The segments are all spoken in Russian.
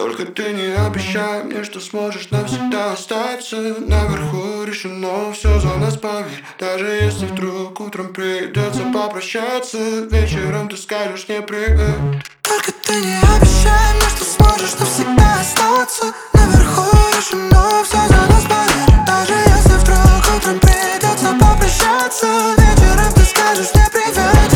Только ты не обещай мне, что сможешь навсегда остаться. Наверху решено все за нас, поверь. Даже если вдруг утром придется попрощаться, вечером ты скажешь мне привет. Только ты не обещай мне, что сможешь навсегда остаться. Наверху решено все за нас, поверь. Даже если вдруг утром придется попрощаться, вечером ты скажешь мне привет.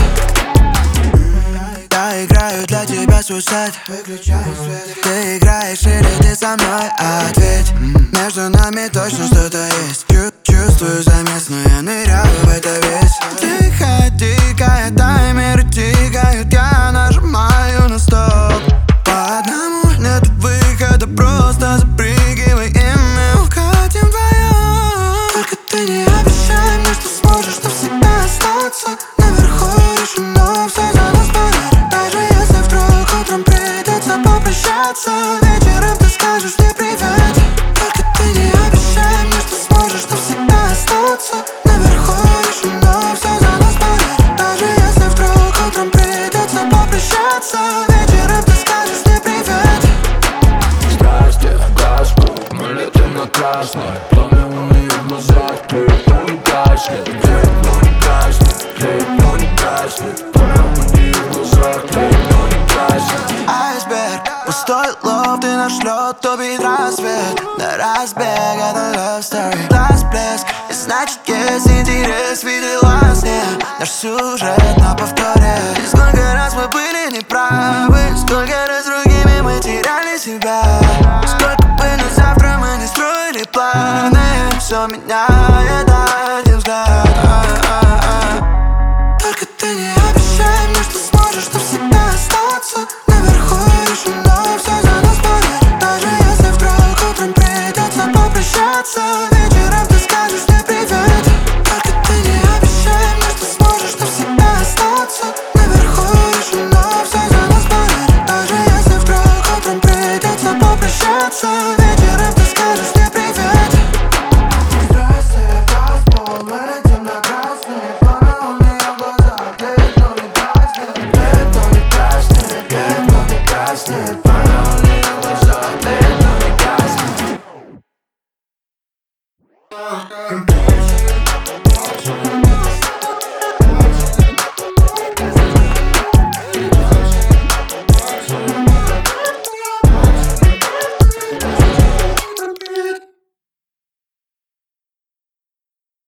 Я играю для тебя сюжет. Выключай свет. Ты играешь или ты со мной? Ответь. Между нами точно что-то есть. Чувствую замес, но я ныряю в это весь. Тихо, тикая, таймер тикает. Я нажимаю на стоп. По одному нет выхода, просто запрыгивай, и мы укатим вдвоем. Только ты не обещай мне, что сможешь навсегда остаться. Наверху решено все за нас, поверь. Даже если вдруг утром придется попрощаться, вечером ты скажешь мне привет. Только ты не обещай мне, что сможешь навсегда остаться. Наверху решено все за нас, поверь. Даже если вдруг утром придется попрощаться, вечером ты скажешь мне привет. Страсти, газку, мы летим на красный. Пламя луны в глазах, клей, но не гаснет. Клей, но не гаснет, клей, но не гаснет. Пламя луны в глазах, клей, но не гаснет. Айсберг, пустой лоб, ты наш лед, топит рассвет. На разбег, это love story. Глаз блеск, и значит есть интерес. Видела во сне наш сюжет на повторе. И сколько раз мы были неправы, сколько раз другими мы теряли себя.